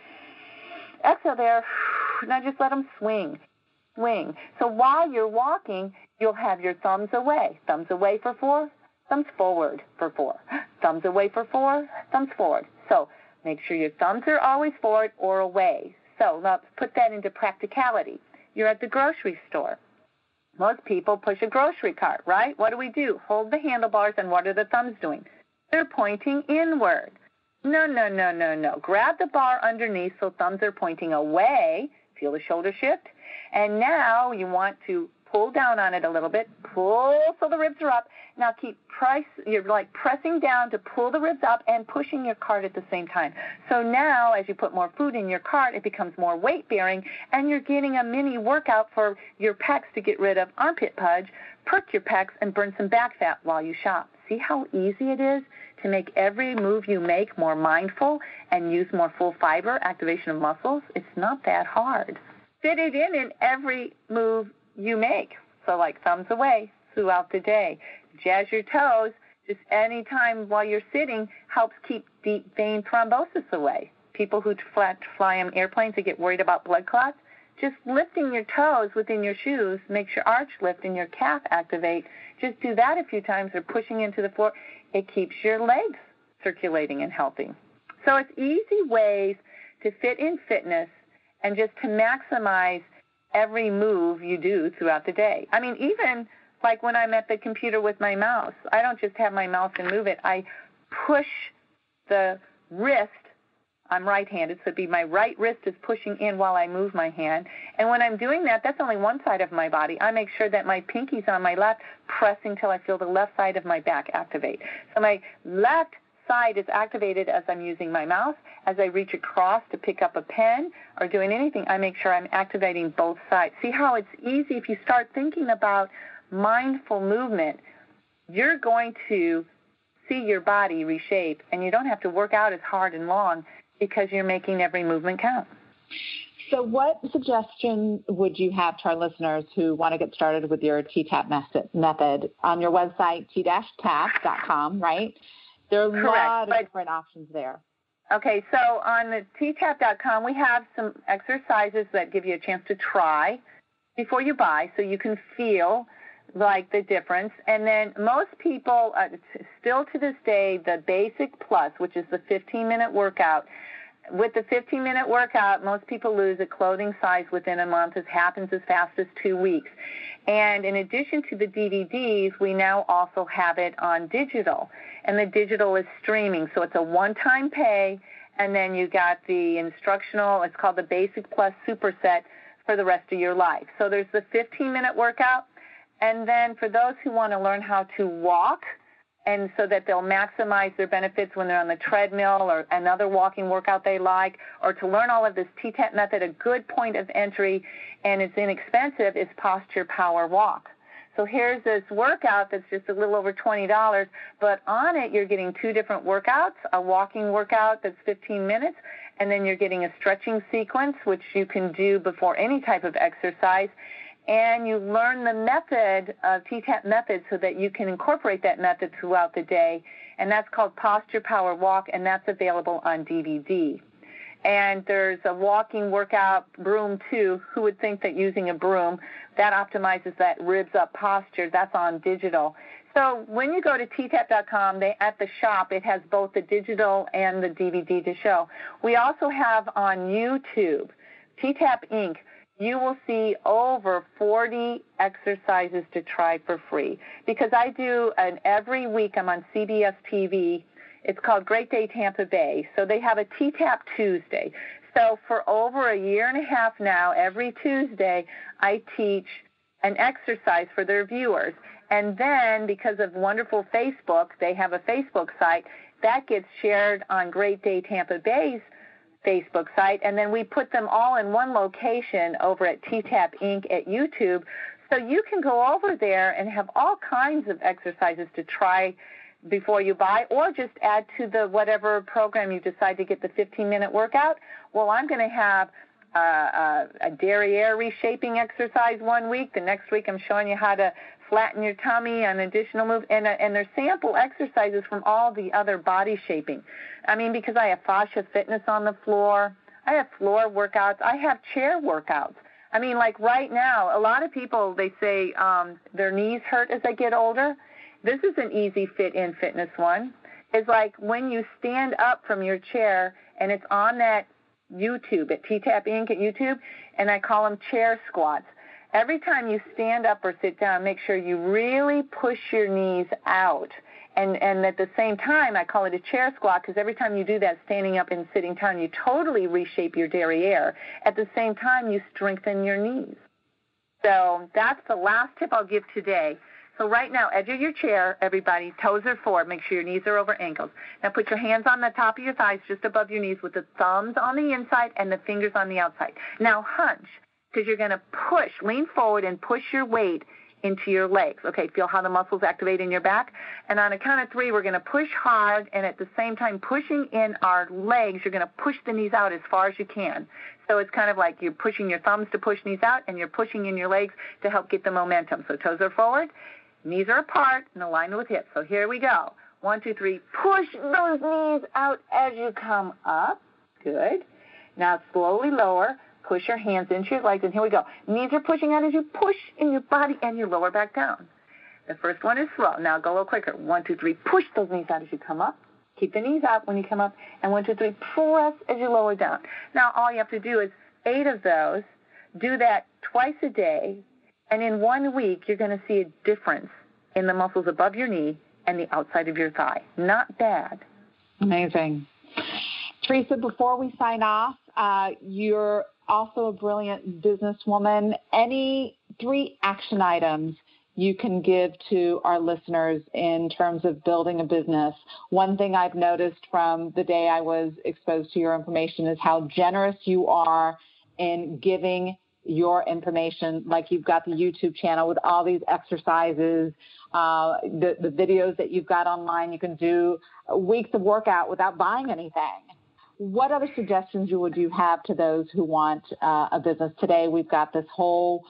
Speaker 7: Exhale there. Now just let them swing, swing. So while you're walking, you'll have your thumbs away. Thumbs away for four, thumbs forward for four. Thumbs away for four, thumbs forward. So make sure your thumbs are always forward or away. So let's put that into practicality. You're at the grocery store. Most people push a grocery cart, right? What do we do? Hold the handlebars, and what are the thumbs doing? They're pointing inward. No, no, no, no, no. Grab the bar underneath so thumbs are pointing away. Feel the shoulder shift. And now you want to pull down on it a little bit. Pull so the ribs are up. Now keep press. You're like pressing down to pull the ribs up and pushing your cart at the same time. So now as you put more food in your cart, it becomes more weight-bearing, and you're getting a mini workout for your pecs to get rid of armpit pudge, perk your pecs, and burn some back fat while you shop. See how easy it is to make every move you make more mindful and use more full fiber activation of muscles? It's not that hard. Fit it in in every move you make. so like thumbs away throughout the day. Jazz your toes, just any time while you're sitting, helps keep deep vein thrombosis away. People who fly, fly on airplanes that get worried about blood clots, just lifting your toes within your shoes makes your arch lift and your calf activate. Just do that a few times, or pushing into the floor. It keeps your legs circulating and healthy. So it's easy ways to fit in fitness and just to maximize every move you do throughout the day. I mean, even like when I'm at the computer with my mouse, I don't just have my mouse and move it. I push the wrist. I'm right-handed, so it'd be my right wrist is pushing in while I move my hand. And when I'm doing that, that's only one side of my body. I make sure that my pinky's on my left, pressing till I feel the left side of my back activate. So my left side is activated as I'm using my mouse. As I reach across to pick up a pen or doing anything, I make sure I'm activating both sides. See how it's easy if you start thinking about mindful movement, you're going to see your body reshape, and you don't have to work out as hard and long because you're making every movement count.
Speaker 6: So what suggestion would you have to our listeners who want to get started with your T TAP method? On your website, t dash tap dot com, right? There are a
Speaker 7: Correct,
Speaker 6: lot of
Speaker 7: but,
Speaker 6: different options there.
Speaker 7: Okay, so on the t tap dot com, we have some exercises that give you a chance to try before you buy, so you can feel like the difference. And then most people, uh, still to this day, the Basic Plus, which is the fifteen-minute workout, with the fifteen-minute workout, most people lose a clothing size within a month. It happens as fast as two weeks. And in addition to the D V Ds, we now also have it on digital. And the digital is streaming, so it's a one-time pay, and then you got the instructional, it's called the Basic Plus Superset for the rest of your life. So there's the fifteen-minute workout, and then for those who want to learn how to walk, and so that they'll maximize their benefits when they're on the treadmill or another walking workout they like, or to learn all of this T TAP method, a good point of entry, and it's inexpensive, is Posture Power Walk. So here's this workout that's just a little over twenty dollars, but on it you're getting two different workouts, a walking workout that's fifteen minutes, and then you're getting a stretching sequence, which you can do before any type of exercise. And you learn the method of T TAP method so that you can incorporate that method throughout the day. And that's called Posture Power Walk, and that's available on D V D. And there's a walking workout, Broom too. Who would think that using a broom, that optimizes that ribs up posture? That's on digital. So when you go to t tap dot com, they, at the shop, it has both the digital and the D V D to show. We also have on YouTube, T TAP Incorporated, you will see over forty exercises to try for free. Because I do, an every week I'm on C B S T V. It's called Great Day Tampa Bay. So they have a T TAP Tuesday. So for over a year and a half now, every Tuesday, I teach an exercise for their viewers. And then because of wonderful Facebook, they have a Facebook site, that gets shared on Great Day Tampa Bay's Facebook site, and then we put them all in one location over at T TAP Incorporated at YouTube. So you can go over there and have all kinds of exercises to try before you buy, or just add to the whatever program you decide to get the fifteen-minute workout. Well, I'm going to have uh, a, a derriere reshaping exercise one week. The next week I'm showing you how to flatten your tummy, an additional move, and, uh, and there's sample exercises from all the other body shaping. I mean, because I have fascia fitness on the floor, I have floor workouts, I have chair workouts. I mean, like right now, a lot of people, they say um, their knees hurt as they get older. This is an easy fit-in fitness one. It's like when you stand up from your chair, and it's on that YouTube, at T TAP Incorporated at YouTube, and I call them chair squats. Every time you stand up or sit down, make sure you really push your knees out. And, and at the same time, I call it a chair squat because every time you do that standing up and sitting down, you totally reshape your derriere. At the same time, you strengthen your knees. So that's the last tip I'll give today. So right now, edge of your chair, everybody, toes are forward. Make sure your knees are over ankles. Now put your hands on the top of your thighs just above your knees with the thumbs on the inside and the fingers on the outside. Now hunch, because you're going to push, lean forward and push your weight into your legs. Okay, feel how the muscles activate in your back? And on a count of three, we're going to push hard, and at the same time pushing in our legs, you're going to push the knees out as far as you can. So it's kind of like you're pushing your thumbs to push knees out, and you're pushing in your legs to help get the momentum. So toes are forward, knees are apart, and aligned with hips. So here we go. One, two, three. Push those knees out as you come up. Good. Now slowly lower. Push your hands into your legs, and here we go. Knees are pushing out as you push in your body, and you lower back down. The first one is slow. Now go a little quicker. One, two, three. Push those knees out as you come up. Keep the knees out when you come up. And one, two, three. Press as you lower down. Now all you have to do is eight of those. Do that twice a day. And in one week, you're going to see a difference in the muscles above your knee and the outside of your thigh. Not bad.
Speaker 6: Amazing. Teresa, before we sign off, uh, you're also a brilliant businesswoman. Any three action items you can give to our listeners in terms of building a business? One thing I've noticed from the day I was exposed to your information is how generous you are in giving your information. Like you've got the YouTube channel with all these exercises, uh, the, the videos that you've got online. You can do weeks of workout without buying anything. What other suggestions would you have to those who want uh, a business? Today we've got this whole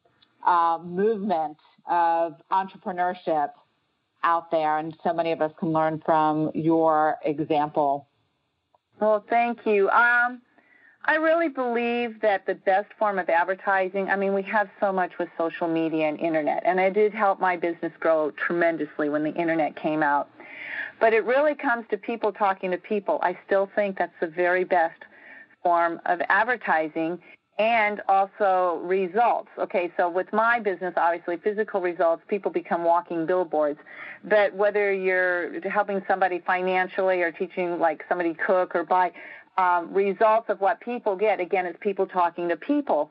Speaker 6: uh, movement of entrepreneurship out there, and so many of us can learn from your example.
Speaker 7: Well, thank you. Um, I really believe that the best form of advertising, I mean, we have so much with social media and internet, and it did help my business grow tremendously when the internet came out. But it really comes to people talking to people. I still think that's the very best form of advertising, and also results. Okay, so with my business, obviously, physical results, people become walking billboards. But whether you're helping somebody financially or teaching like somebody cook or buy, um, results of what people get, again, it's people talking to people.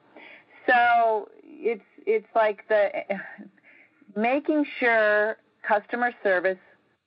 Speaker 7: So it's it's like the making sure customer service,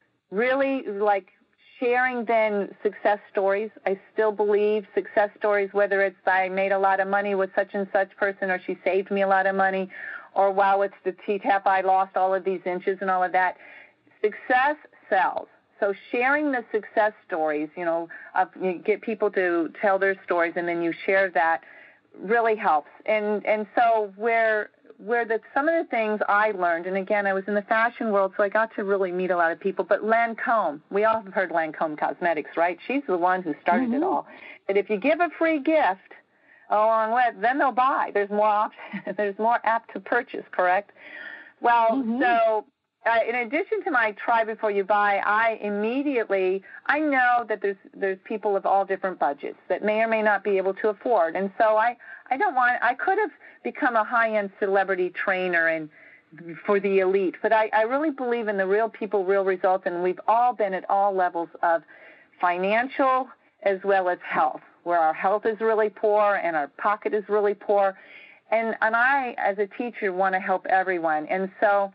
Speaker 7: really like sharing then success stories. I still believe success stories, whether it's I made a lot of money with such and such person, or she saved me a lot of money, or wow, it's the T-TAP, I lost all of these inches and all of that. Success sells. So sharing the success stories, you know, of, you get people to tell their stories, and then you share that, really helps. And and so where where the, some of the things I learned, and again, I was in the fashion world, so I got to really meet a lot of people, but Lancome, we all have heard Lancome Cosmetics, right? She's the one who started mm-hmm. it all. That if you give a free gift along with, then they'll buy. There's more options. There's more apt to purchase, correct? Well, mm-hmm. so uh, in addition to my try before you buy, I immediately, I know that there's there's people of all different budgets that may or may not be able to afford, and so I, I don't want, I could have become a high-end celebrity trainer and for the elite, but I, I really believe in the real people, real results, and we've all been at all levels of financial as well as health, where our health is really poor and our pocket is really poor, and and I, as a teacher, want to help everyone, and so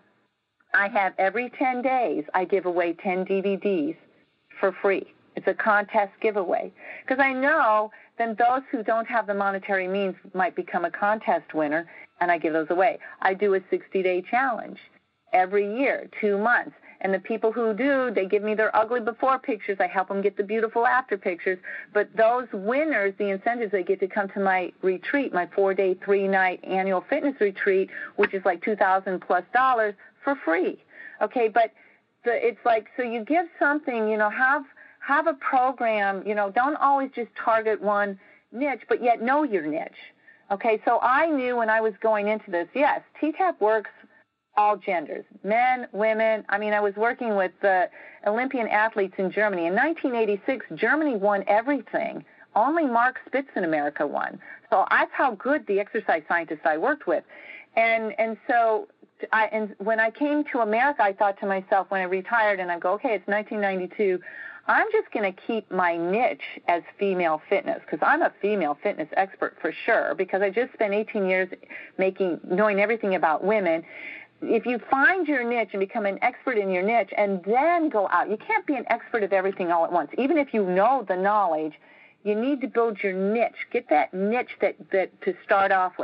Speaker 7: I have every ten days I give away ten D V Ds for free. It's a contest giveaway, because I know then those who don't have the monetary means might become a contest winner, and I give those away. I do a sixty-day challenge every year, two months, and the people who do, they give me their ugly before pictures. I help them get the beautiful after pictures, but those winners, the incentives, they get to come to my retreat, my four-day, three-night annual fitness retreat, which is like two thousand plus dollars for free. Okay, but the, it's like, so you give something, you know, have have a program, you know, don't always just target one niche, but yet know your niche. Okay, so I knew when I was going into this, yes, T-TAP works all genders, men, women. I mean, I was working with the Olympian athletes in Germany. In nineteen eighty-six, Germany won everything. Only Mark Spitz in America won. So that's how good the exercise scientists I worked with. And and so I, and when I came to America, I thought to myself when I retired, and I go, okay, it's nineteen ninety-two, I'm just going to keep my niche as female fitness, because I'm a female fitness expert for sure, because I just spent eighteen years making knowing everything about women. If you find your niche and become an expert in your niche and then go out, you can't be an expert of everything all at once. Even if you know the knowledge, you need to build your niche. Get that niche that, that to start off with.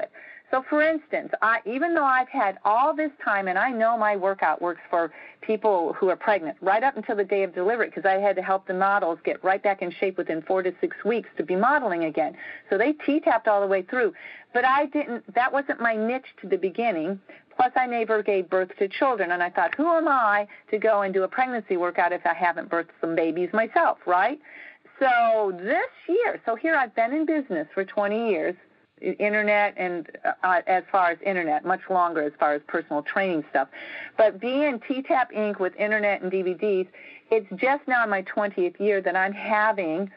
Speaker 7: So, for instance, I, even though I've had all this time, and I know my workout works for people who are pregnant right up until the day of delivery, because I had to help the models get right back in shape within four to six weeks to be modeling again. So they T-tapped all the way through. But I didn't, that wasn't my niche to the beginning. Plus, I never gave birth to children, and I thought, who am I to go and do a pregnancy workout if I haven't birthed some babies myself, right? So this year, so here I've been in business for twenty years, internet and uh, as far as internet, much longer as far as personal training stuff. But being T-Tap Incorporated with internet and D V Ds, it's just now in my twentieth year that I'm having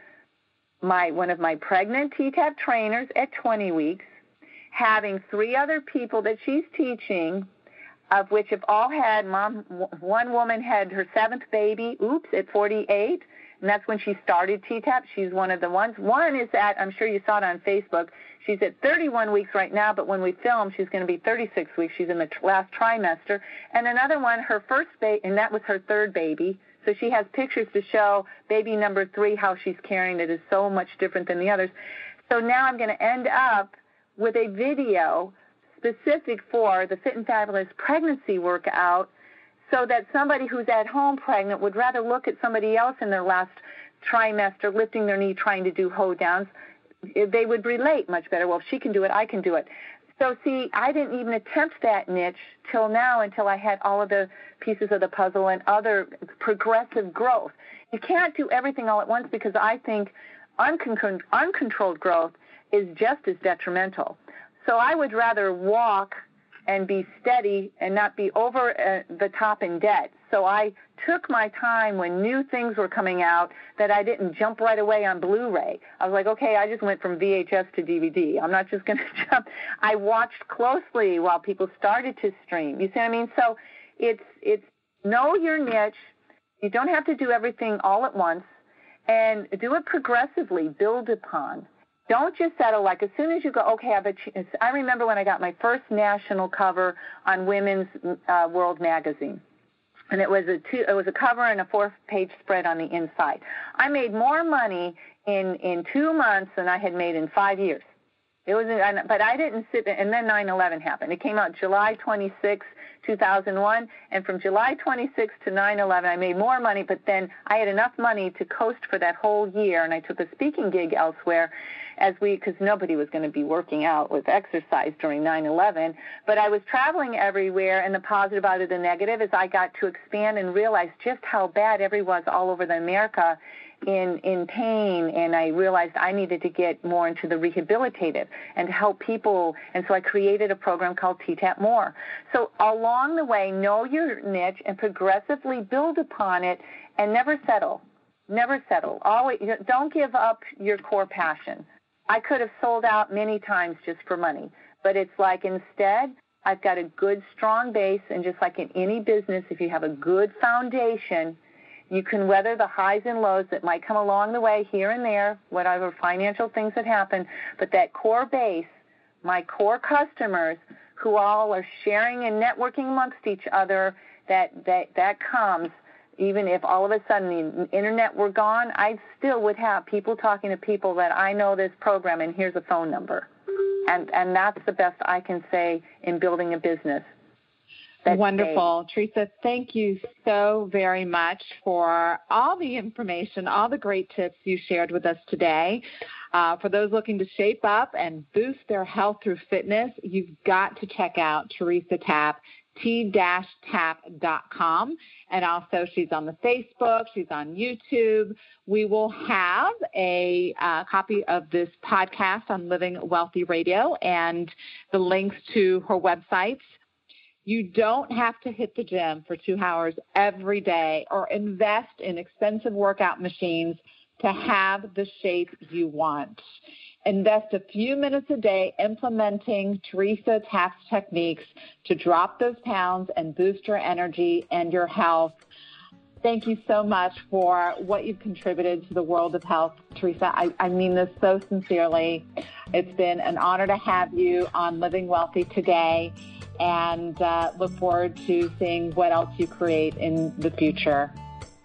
Speaker 7: my one of my pregnant T-Tap trainers at twenty weeks, having three other people that she's teaching, of which have all had, mom, one woman had her seventh baby, oops, at forty-eight, and that's when she started T-Tap. She's one of the ones. One is at, I'm sure you saw it on Facebook, she's at thirty-one weeks right now, but when we film, she's going to be thirty-six weeks. She's in the last trimester. And another one, her first baby, and that was her third baby. So she has pictures to show baby number three, how she's carrying it is so much different than the others. So now I'm going to end up with a video specific for the Fit and Fabulous pregnancy workout, so that somebody who's at home pregnant would rather look at somebody else in their last trimester lifting their knee trying to do hold downs. They would relate much better. Well, if she can do it, I can do it. So, see, I didn't even attempt that niche till now, until I had all of the pieces of the puzzle and other progressive growth. You can't do everything all at once, because I think uncon- uncontrolled growth is just as detrimental. So I would rather walk and be steady and not be over uh, the top in debt. So I took my time when new things were coming out, that I didn't jump right away on Blu-ray. I was like, okay, I just went from V H S to D V D. I'm not just going to jump. I watched closely while people started to stream. You see what I mean? So it's it's know your niche. You don't have to do everything all at once, and do it progressively, build upon. Don't just settle, like as soon as you go, okay, I have a ch- I remember when I got my first national cover on Women's uh, World magazine. And it was a two, it was a cover and a four-page spread on the inside. I made more money in, in two months than I had made in five years. It was, but I didn't sit there, and then nine eleven happened. It came out July twenty-sixth, two thousand one, and from July twenty-sixth to nine eleven, I made more money, but then I had enough money to coast for that whole year, and I took a speaking gig elsewhere, as we, because nobody was going to be working out with exercise during nine eleven, but I was traveling everywhere, and the positive out of the negative is I got to expand and realize just how bad everyone was all over the America in in pain, and I realized I needed to get more into the rehabilitative and help people, and so I created a program called T-Tap More. So along the way, know your niche and progressively build upon it, and never settle. Never settle. Always, don't give up your core passion. I could have sold out many times just for money, but it's like instead, I've got a good, strong base, and just like in any business, if you have a good foundation, you can weather the highs and lows that might come along the way here and there, whatever financial things that happen. But that core base, my core customers, who all are sharing and networking amongst each other, that that, that comes. Even if all of a sudden the internet were gone, I still would have people talking to people that I know this program, and here's a phone number. And, and that's the best I can say in building a business. That's
Speaker 6: wonderful. Great. Teresa, thank you so very much for all the information, all the great tips you shared with us today. Uh, for those looking to shape up and boost their health through fitness, you've got to check out Teresa Tapp, T tap dot com. And also she's on the Facebook, she's on YouTube. We will have a uh, copy of this podcast on Living Wealthy Radio and the links to her websites. You don't have to hit the gym for two hours every day or invest in expensive workout machines to have the shape you want. Invest a few minutes a day implementing Teresa Tapp's techniques to drop those pounds and boost your energy and your health. Thank you so much for what you've contributed to the world of health, Teresa. I, I mean this so sincerely. It's been an honor to have you on Living Wealthy today, and uh, look forward to seeing what else you create in the future.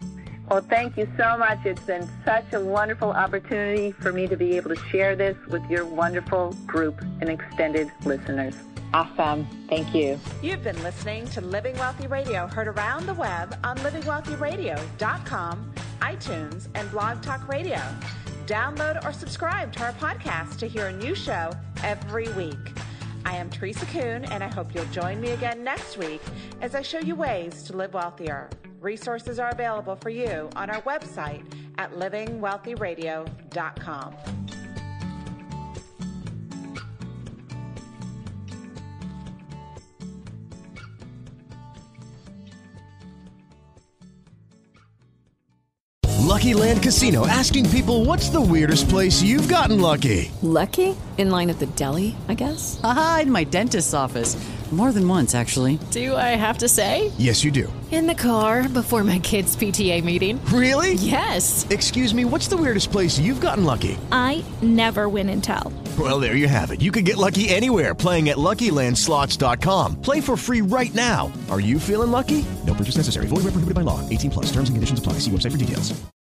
Speaker 7: Well, thank you so much. It's been such a wonderful opportunity for me to be able to share this with your wonderful group and extended listeners.
Speaker 6: Awesome. Thank you.
Speaker 5: You've been listening to Living Wealthy Radio, heard around the web on living wealthy radio dot com, iTunes, and Blog Talk Radio. Download or subscribe to our podcast to hear a new show every week. I am Teresa Kuhn, and I hope you'll join me again next week as I show you ways to live wealthier. Resources are available for you on our website at living wealthy radio dot com.
Speaker 8: Lucky Land Casino, asking people, what's the weirdest place you've gotten lucky?
Speaker 9: Lucky? In line at the deli, I guess?
Speaker 10: Aha, in my dentist's office. More than once, actually.
Speaker 9: Do I have to say?
Speaker 8: Yes, you do.
Speaker 9: In the car before my kids' P T A meeting.
Speaker 8: Really?
Speaker 9: Yes.
Speaker 8: Excuse me, what's the weirdest place you've gotten lucky?
Speaker 11: I never win and tell.
Speaker 8: Well, there you have it. You can get lucky anywhere, playing at Lucky Land Slots dot com. Play for free right now. Are you feeling lucky? No purchase necessary. Void where prohibited by law. eighteen plus. Terms and conditions apply. See website for details.